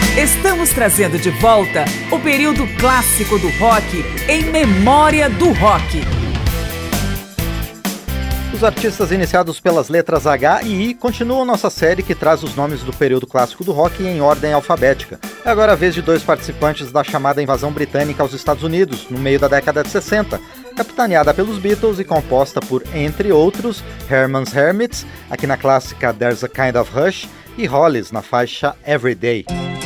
Estamos trazendo de volta o período clássico do rock em memória do rock. Os artistas iniciados pelas letras H e I continuam nossa série que traz os nomes do período clássico do rock em ordem alfabética. É agora a vez de dois participantes da chamada invasão britânica aos Estados Unidos, no meio da década de 60, capitaneada pelos Beatles e composta por, entre outros, Herman's Hermits, aqui na clássica There's a Kind of Rush, e Hollies, na faixa Everyday.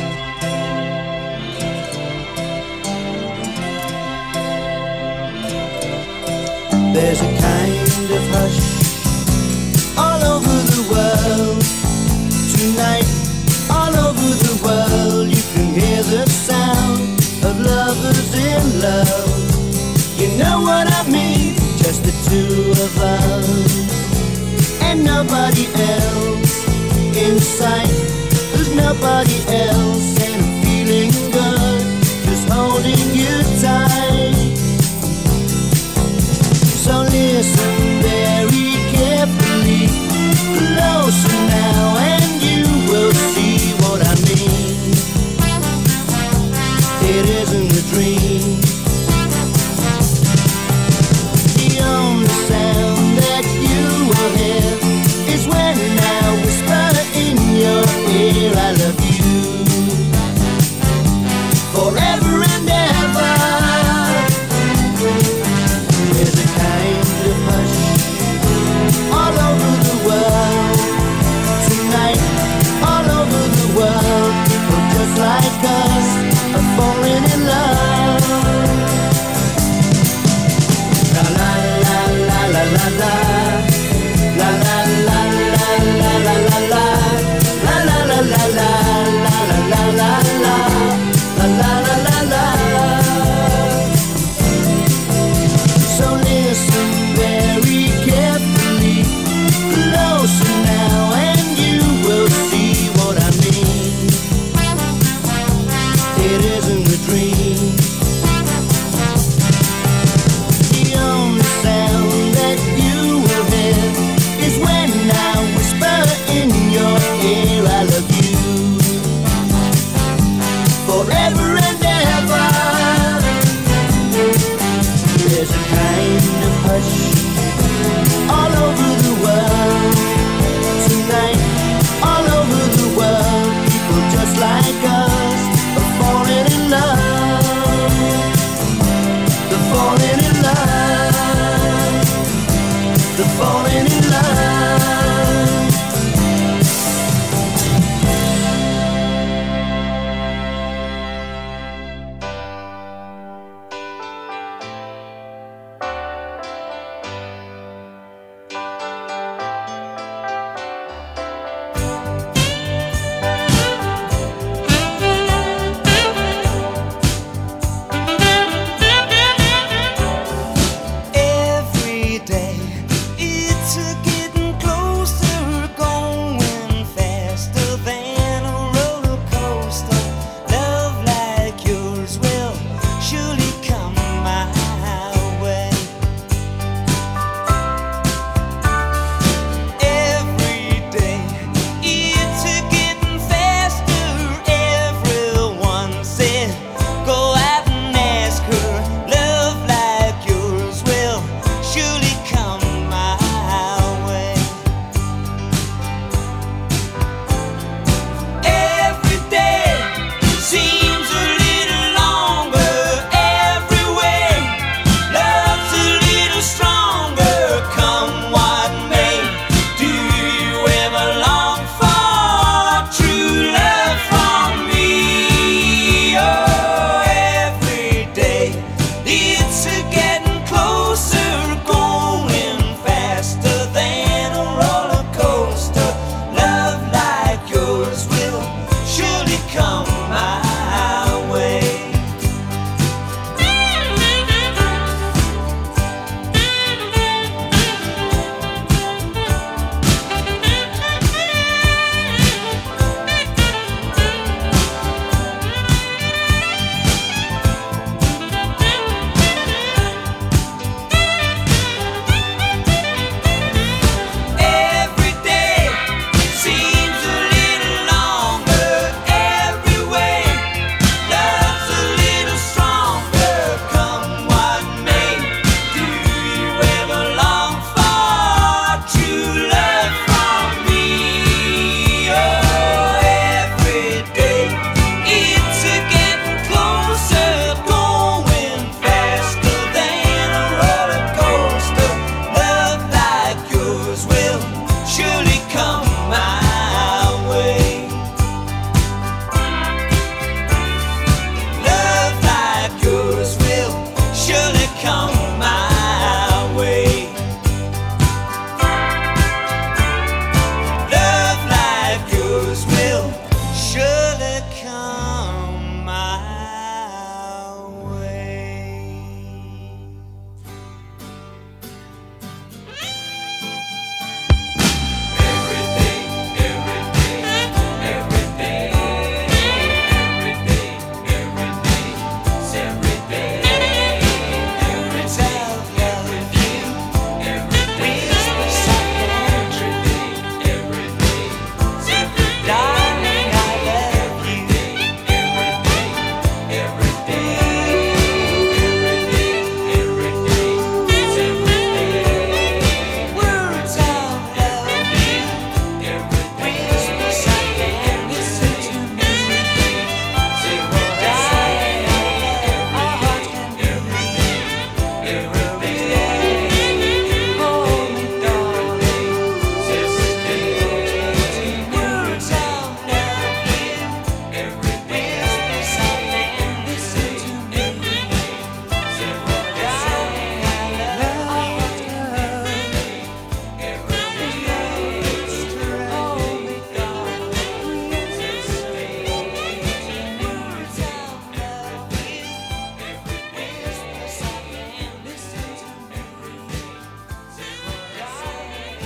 There's a kind of hush all over the world. Tonight, all over the world, you can hear the sound of lovers in love. You know what I mean? Just the two of us and nobody else in sight. There's nobody else, and I'm feeling good, just holding you tight. So listen very carefully, closer now, and you will see what I mean. It isn't a dream. The only sound that you will hear is when I whisper in your ear, I love you forever and ever. There's a kind of hush all over the world. Tonight, all over the world, people just like us are falling in love. La la la la la la la, la la la la la la la la, la la la la la.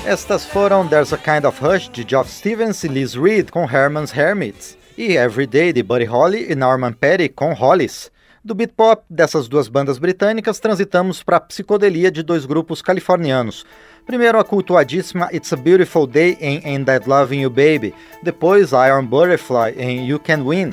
Estas foram There's a Kind of Hush, de Geoff Stevens e Liz Reed, com Herman's Hermits, e Everyday, de Buddy Holly e Norman Petty, com Hollies. Do beat pop dessas duas bandas britânicas, transitamos para a psicodelia de dois grupos californianos. Primeiro a cultuadíssima It's a Beautiful Day em Ain't That Lovin' You Baby, depois Iron Butterfly em You Can Win.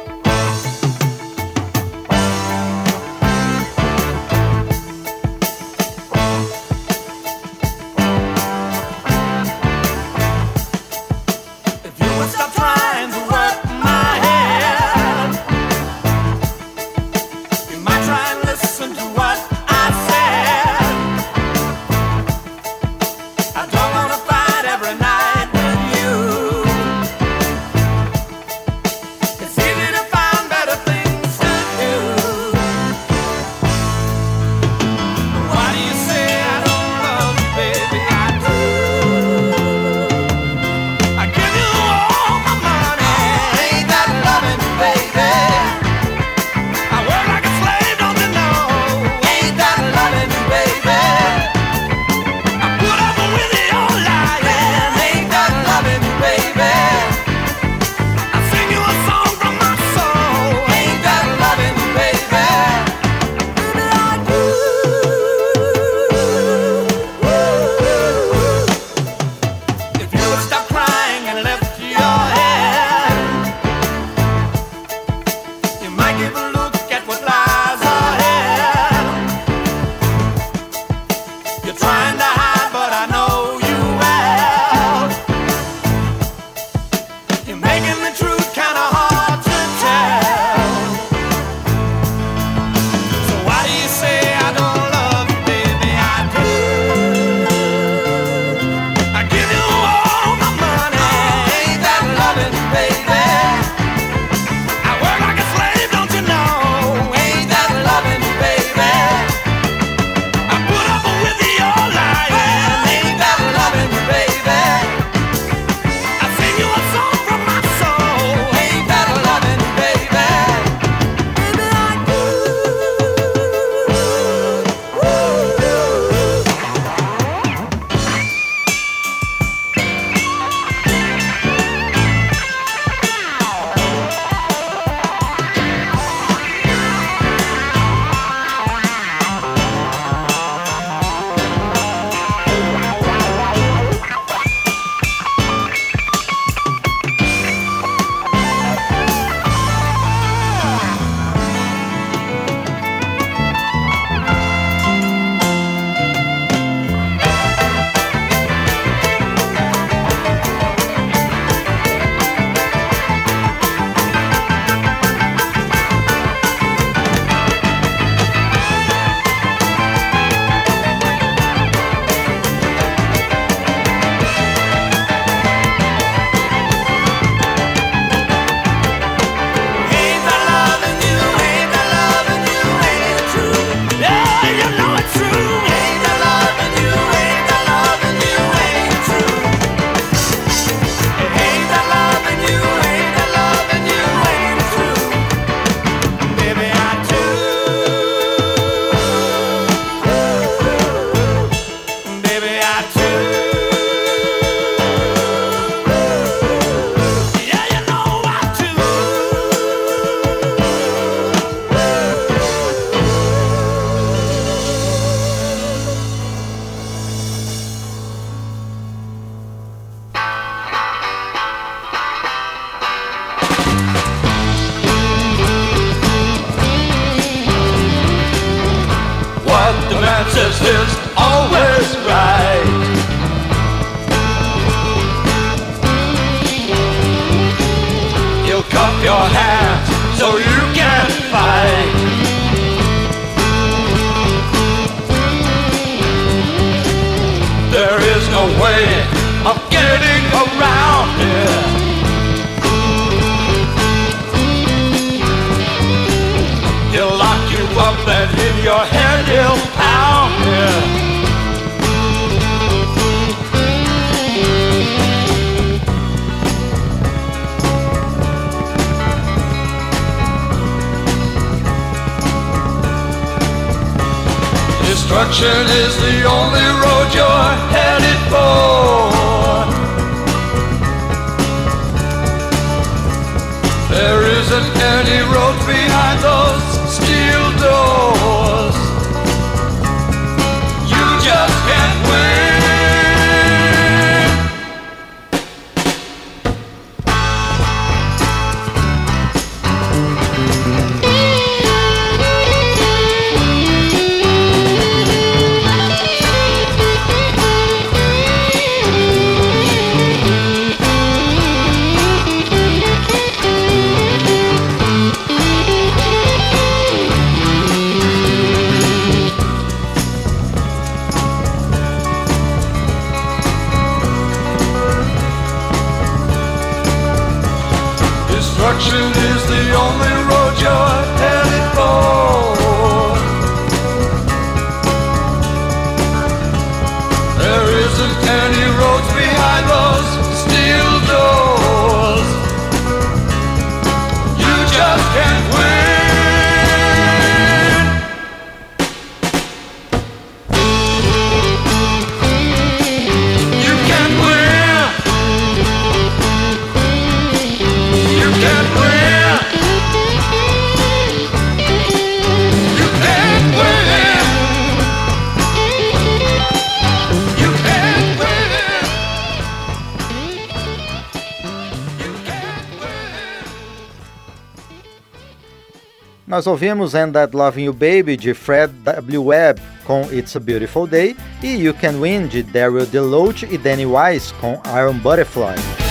says is always right. He'll cuff your hands so you can fight. There is no way of getting around it. He'll lock you up and in your head he'll pound it. Destruction is the only road you're headed for. any roads behind those steel doors. You just can't win. Destruction is the only road you're headed for. There isn't any roads behind those steel doors. You just can't win. You can't win. You can't win. You can't win. You can't win. You can't win. Nós ouvimos And That Loving You Baby, de Fred W. Webb, com It's a Beautiful Day, e You Can Win, de Daryl DeLoach e Danny Weiss, com Iron Butterfly.